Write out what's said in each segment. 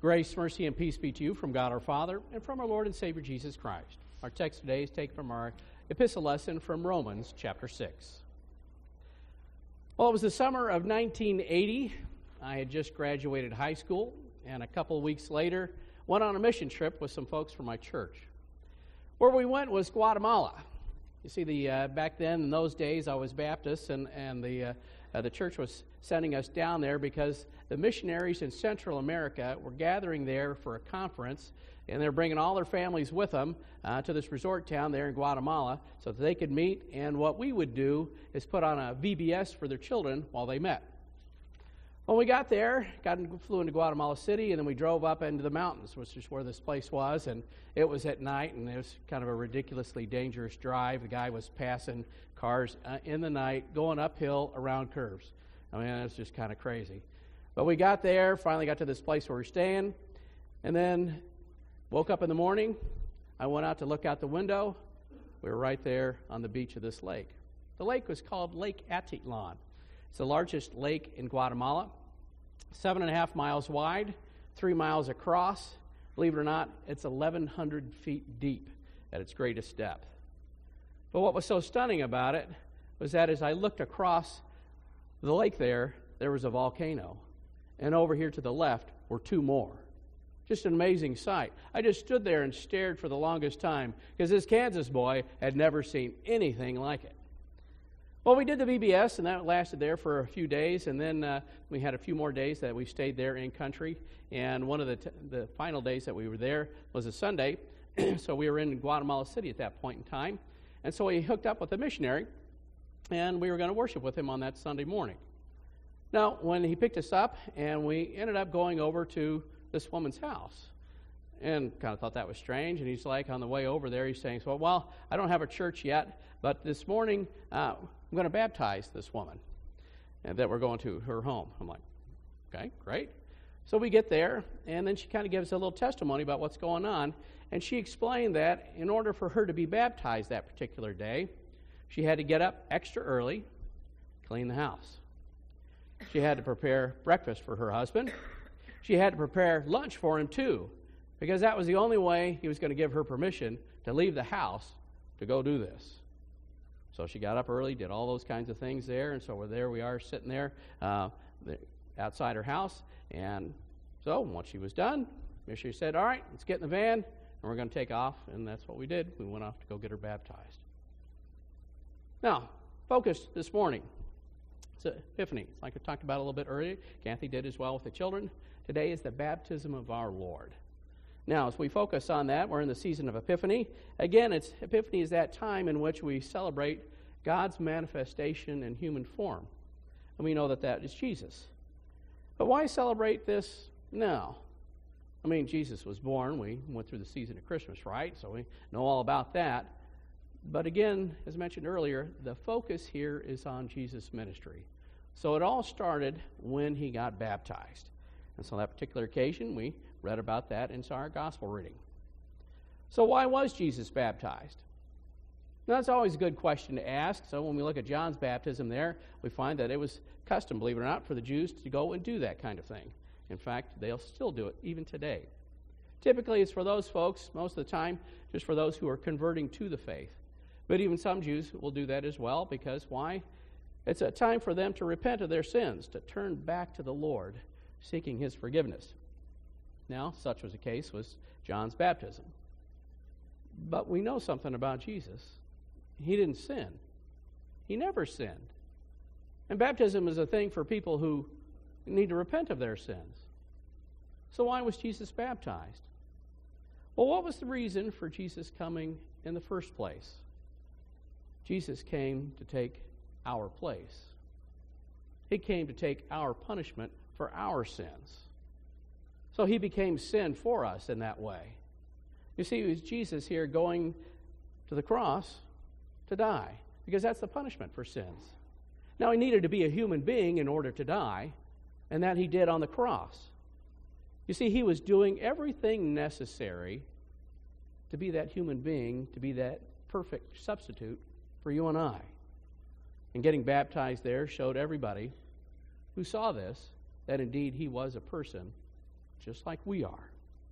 Grace, mercy, and peace be to you from God our Father and from our Lord and Savior Jesus Christ. Our text today is taken from our epistle lesson from Romans chapter 6. Well, it was the summer of 1980. I had just graduated high school, and a couple of weeks later went on a mission trip with some folks from my church. Where we went was Guatemala. You see, back then, in those days, I was Baptist, and the church was sending us down there because the missionaries in Central America were gathering there for a conference, and they're bringing all their families with them to this resort town there in Guatemala so that they could meet, and what we would do is put on a VBS for their children while they met. When we got there, flew into Guatemala City, and then we drove up into the mountains, which is where this place was, and it was at night, and it was kind of a ridiculously dangerous drive. The guy was passing cars in the night, going uphill around curves. I mean, it was just kind of crazy. But we got there, finally got to this place where we're staying, and then woke up in the morning. I went out to look out the window. We were right there on the beach of this lake. The lake was called Lake Atitlan. It's the largest lake in Guatemala, 7.5 miles wide, 3 miles across. Believe it or not, it's 1,100 feet deep at its greatest depth. But what was so stunning about it was that as I looked across the lake there was a volcano. And over here to the left were two more. Just an amazing sight. I just stood there and stared for the longest time because this Kansas boy had never seen anything like it. Well, we did the VBS, and that lasted there for a few days, and then we had a few more days that we stayed there in country, and one of the final days that we were there was a Sunday, so we were in Guatemala City at that point in time, and so we hooked up with a missionary, and we were going to worship with him on that Sunday morning. Now, when he picked us up, and we ended up going over to this woman's house, and kind of thought that was strange, and he's like, on the way over there, he's saying, well, I don't have a church yet, but this morning, I'm going to baptize this woman, and that we're going to her home. I'm like, okay, great. So we get there, and then she kind of gives a little testimony about what's going on, and she explained that in order for her to be baptized that particular day, she had to get up extra early, clean the house. She had to prepare breakfast for her husband. She had to prepare lunch for him, too, because that was the only way he was going to give her permission to leave the house to go do this. So she got up early, did all those kinds of things there, and so we are sitting there outside her house. And so once she was done, missionary said, all right, let's get in the van, and we're going to take off, and that's what we did. We went off to go get her baptized. Now, focus this morning. It's Epiphany. It's like I talked about a little bit earlier. Kathy did as well with the children. Today is the baptism of our Lord. Now, as we focus on that, we're in the season of Epiphany. Again, Epiphany is that time in which we celebrate God's manifestation in human form. And we know that is Jesus. But why celebrate this now? I mean, Jesus was born. We went through the season of Christmas, right? So we know all about that. But again, as mentioned earlier, the focus here is on Jesus' ministry. So it all started when he got baptized. And so on that particular occasion, we read about that in our gospel reading. So why was Jesus baptized? Now, that's always a good question to ask. So when we look at John's baptism there, we find that it was custom, believe it or not, for the Jews to go and do that kind of thing. In fact, they'll still do it even today. Typically, it's for those folks, most of the time, just for those who are converting to the faith. But even some Jews will do that as well, because why? It's a time for them to repent of their sins, to turn back to the Lord, seeking his forgiveness. Now, such was the case with John's baptism. But we know something about Jesus. He didn't sin. He never sinned. And baptism is a thing for people who need to repent of their sins. So why was Jesus baptized? Well, what was the reason for Jesus coming in the first place? Jesus came to take our place. He came to take our punishment for our sins. So he became sin for us in that way. You see, it was Jesus here going to the cross to die, because that's the punishment for sins. Now, he needed to be a human being in order to die, and that he did on the cross. You see, he was doing everything necessary to be that human being, to be that perfect substitute for you and I. And getting baptized there showed everybody who saw this that indeed he was a person just like we are.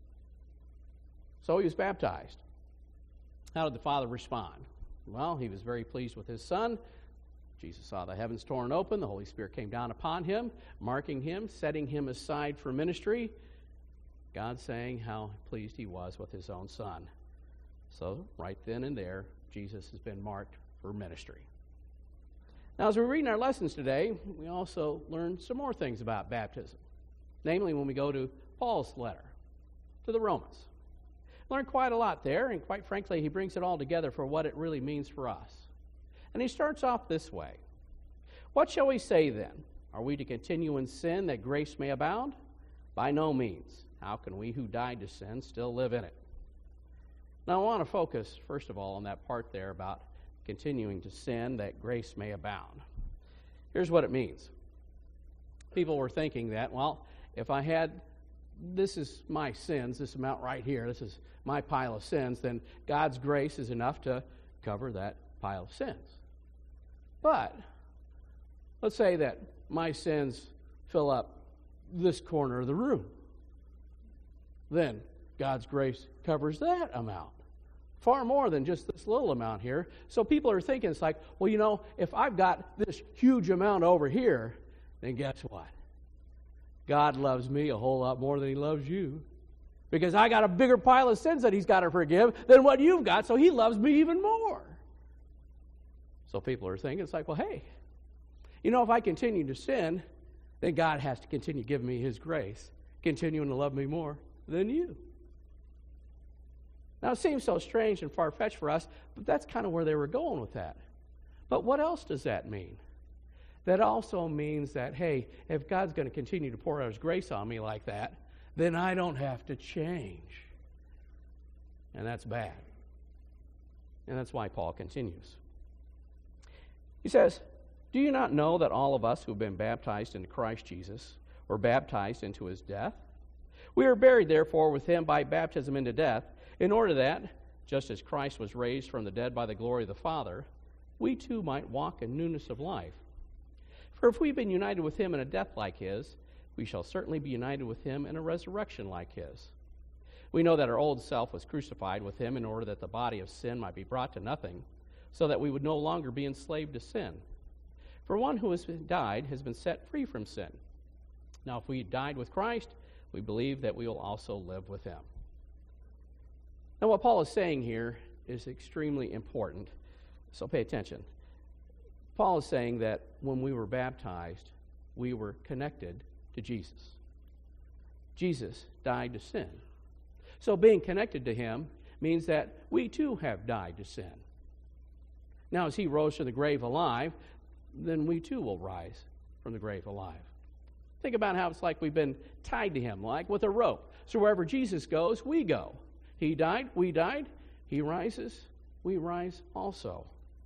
So he was baptized. How did the Father respond? Well, he was very pleased with his Son. Jesus saw the heavens torn open. The Holy Spirit came down upon him, marking him, setting him aside for ministry. God saying how pleased he was with his own Son. So right then and there, Jesus has been marked for ministry. Now, as we read in our lessons today, we also learn some more things about baptism. Namely, when we go to Paul's letter to the Romans. Learn quite a lot there, and quite frankly, he brings it all together for what it really means for us. And he starts off this way. What shall we say then? Are we to continue in sin that grace may abound? By no means. How can we who died to sin still live in it? Now I want to focus, first of all, on that part there about continuing to sin that grace may abound. Here's what it means. People were thinking that, well, if I had, this is my sins, this amount right here, this is my pile of sins, then God's grace is enough to cover that pile of sins. But let's say that my sins fill up this corner of the room. Then God's grace covers that amount. Far more than just this little amount here. So people are thinking, it's like, well, you know, if I've got this huge amount over here, then guess what? God loves me a whole lot more than he loves you. Because I got a bigger pile of sins that he's got to forgive than what you've got, so he loves me even more. So people are thinking, it's like, well, hey, you know, if I continue to sin, then God has to continue giving me his grace, continuing to love me more than you. Now, it seems so strange and far-fetched for us, but that's kind of where they were going with that. But what else does that mean? That also means that, hey, if God's going to continue to pour out his grace on me like that, then I don't have to change. And that's bad. And that's why Paul continues. He says, do you not know that all of us who have been baptized into Christ Jesus were baptized into his death? We are buried, therefore, with him by baptism into death, in order that, just as Christ was raised from the dead by the glory of the Father, we too might walk in newness of life. For if we've been united with him in a death like his, we shall certainly be united with him in a resurrection like his. We know that our old self was crucified with him in order that the body of sin might be brought to nothing, so that we would no longer be enslaved to sin. For one who has died has been set free from sin. Now, if we died with Christ, we believe that we will also live with him. Now, what Paul is saying here is extremely important, so pay attention. Paul is saying that when we were baptized, we were connected to Jesus. Jesus died to sin. So being connected to him means that we too have died to sin. Now, as he rose from the grave alive, then we too will rise from the grave alive. Think about how it's like we've been tied to him, like with a rope. So wherever Jesus goes, we go. He died, we died. He rises, we rise also.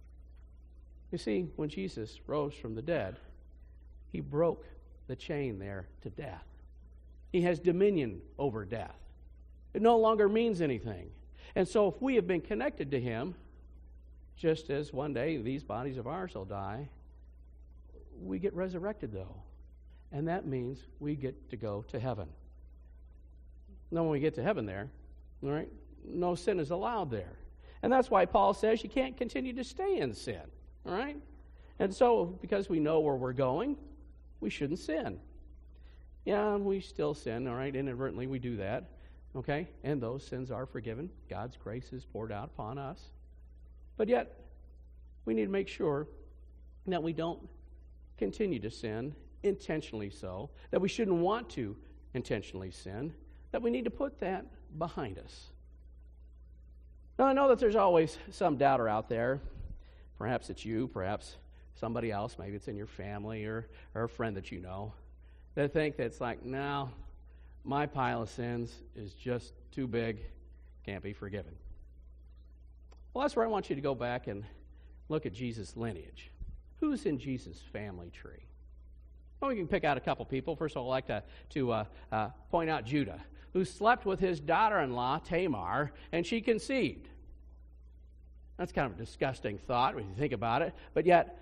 You see, when Jesus rose from the dead, he broke the chain there to death. He has dominion over death. It no longer means anything. And so if we have been connected to him, just as one day these bodies of ours will die, we get resurrected though. And that means we get to go to heaven. Now when we get to heaven there, all right, no sin is allowed there. And that's why Paul says you can't continue to stay in sin. All right? And so because we know where we're going, we shouldn't sin. Yeah, we still sin, all right? Inadvertently we do that. Okay? And those sins are forgiven. God's grace is poured out upon us. But yet, we need to make sure that we don't continue to sin, intentionally so, that we shouldn't want to intentionally sin, that we need to put that behind us. Now, I know that there's always some doubter out there. Perhaps it's you, perhaps somebody else, maybe it's in your family or a friend that you know, that think that it's like, no, my pile of sins is just too big, can't be forgiven. Well, that's where I want you to go back and look at Jesus' lineage. Who's in Jesus' family tree? Well, we can pick out a couple people. First of all, I'd like to point out Judah, who slept with his daughter-in-law, Tamar, and she conceived. That's kind of a disgusting thought when you think about it, but yet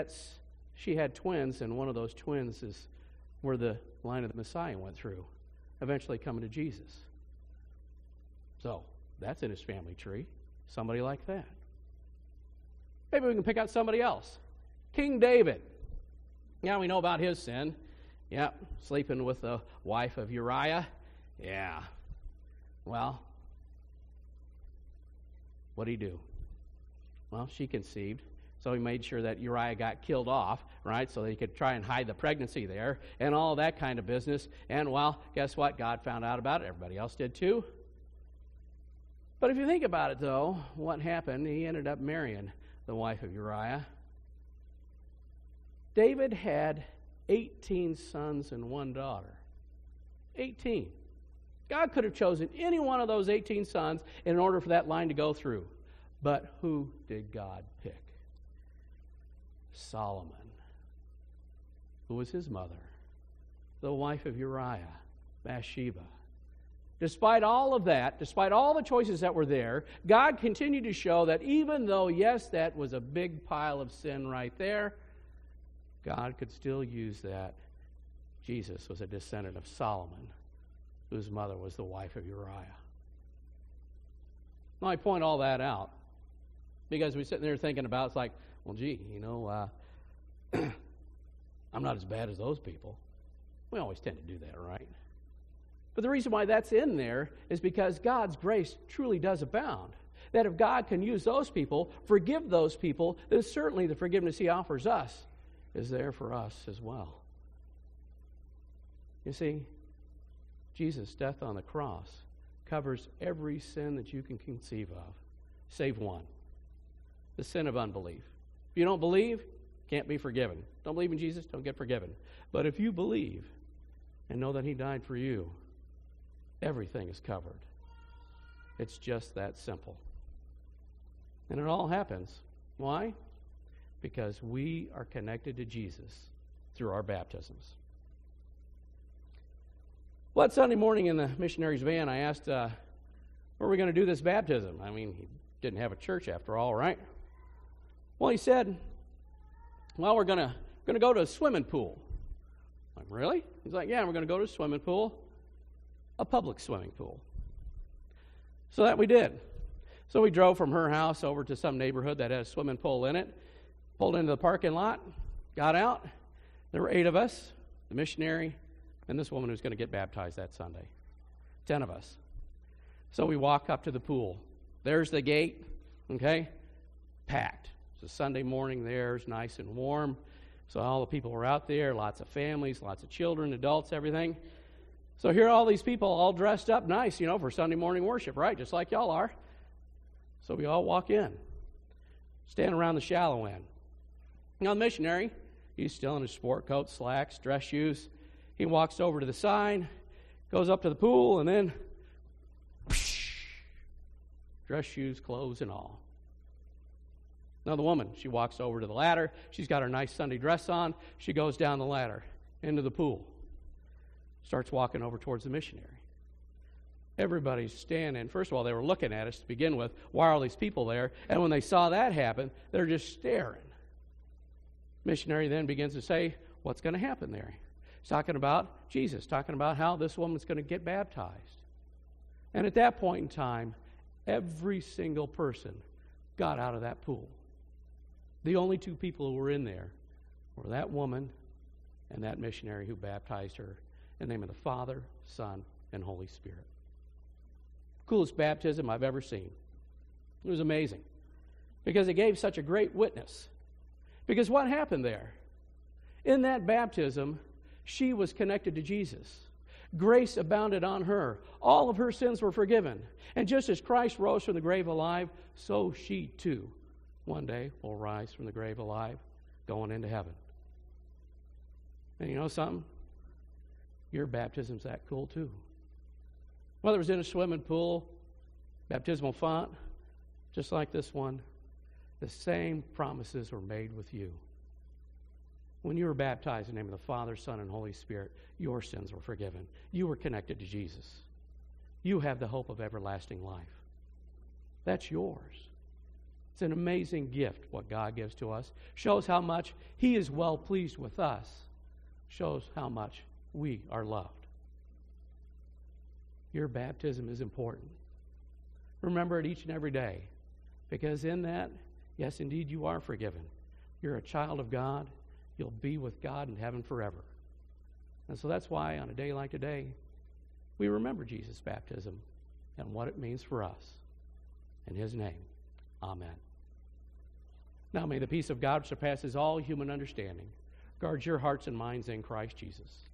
she had twins, and one of those twins is where the line of the Messiah went through. eventually coming to Jesus. So, that's in his family tree. Somebody like that. Maybe we can pick out somebody else. King David. Yeah, we know about his sin. Yeah, sleeping with the wife of Uriah. Yeah. Well, what did he do? Well, she conceived. So he made sure that Uriah got killed off, right, so that he could try and hide the pregnancy there and all that kind of business. And, well, guess what? God found out about it. Everybody else did too. But if you think about it, though, what happened? He ended up marrying the wife of Uriah. David had 18 sons and one daughter. 18. God could have chosen any one of those 18 sons in order for that line to go through. But who did God pick? Solomon. Who was his mother? The wife of Uriah, Bathsheba. Despite all of that, despite all the choices that were there, God continued to show that even though, yes, that was a big pile of sin right there, God could still use that. Jesus was a descendant of Solomon, whose mother was the wife of Uriah. Now, I point all that out because we're sitting there thinking about, it's like, well, gee, I'm not as bad as those people. We always tend to do that, right? But the reason why that's in there is because God's grace truly does abound. That if God can use those people, forgive those people, then certainly the forgiveness he offers us is there for us as well. You see, Jesus' death on the cross covers every sin that you can conceive of, save one, the sin of unbelief. If you don't believe, can't be forgiven. Don't believe in Jesus, don't get forgiven. But if you believe and know that he died for you, everything is covered. It's just that simple. And it all happens. Why? Because we are connected to Jesus through our baptisms. Well, that Sunday morning in the missionary's van, I asked, where are we going to do this baptism? I mean, he didn't have a church after all, right? Well, he said, well, we're going to go to a swimming pool. I'm like, really? He's like, yeah, we're going to go to a swimming pool, a public swimming pool. So that we did. So we drove from her house over to some neighborhood that had a swimming pool in it, pulled into the parking lot, got out. There were 8 of us, the missionary, and this woman who's going to get baptized that Sunday. 10 of us. So we walk up to the pool. There's the gate, okay? Packed. It's a Sunday morning there. It's nice and warm. So all the people were out there, lots of families, lots of children, adults, everything. So here are all these people all dressed up nice, for Sunday morning worship, right? Just like y'all are. So we all walk in, stand around the shallow end. Now the missionary, he's still in his sport coat, slacks, dress shoes. He walks over to the side, goes up to the pool, and then dress shoes, clothes, and all. Now the woman, she walks over to the ladder. She's got her nice Sunday dress on. She goes down the ladder into the pool. Starts walking over towards the missionary. Everybody's standing. First of all, they were looking at us to begin with. Why are all these people there? And when they saw that happen, they're just staring. Missionary then begins to say, what's going to happen there? He's talking about Jesus, talking about how this woman's going to get baptized. And at that point in time, every single person got out of that pool. The only 2 people who were in there were that woman and that missionary who baptized her in the name of the Father, Son, and Holy Spirit. Coolest baptism I've ever seen. It was amazing because it gave such a great witness. Because what happened there? In that baptism, she was connected to Jesus. Grace abounded on her. All of her sins were forgiven. And just as Christ rose from the grave alive, so she too one day will rise from the grave alive, going into heaven. And you know something? Your baptism's that cool too. Whether it was in a swimming pool, baptismal font, just like this one, the same promises were made with you. When you were baptized in the name of the Father, Son, and Holy Spirit, your sins were forgiven. You were connected to Jesus. You have the hope of everlasting life. That's yours. It's an amazing gift what God gives to us. Shows how much he is well pleased with us. Shows how much we are loved. your baptism is important. Remember it each and every day, because in that, yes, indeed, you are forgiven. You're a child of God. You'll be with God in heaven forever. And so that's why on a day like today, we remember Jesus' baptism and what it means for us. In his name, amen. Now may the peace of God, which surpasses all human understanding, guard your hearts and minds in Christ Jesus.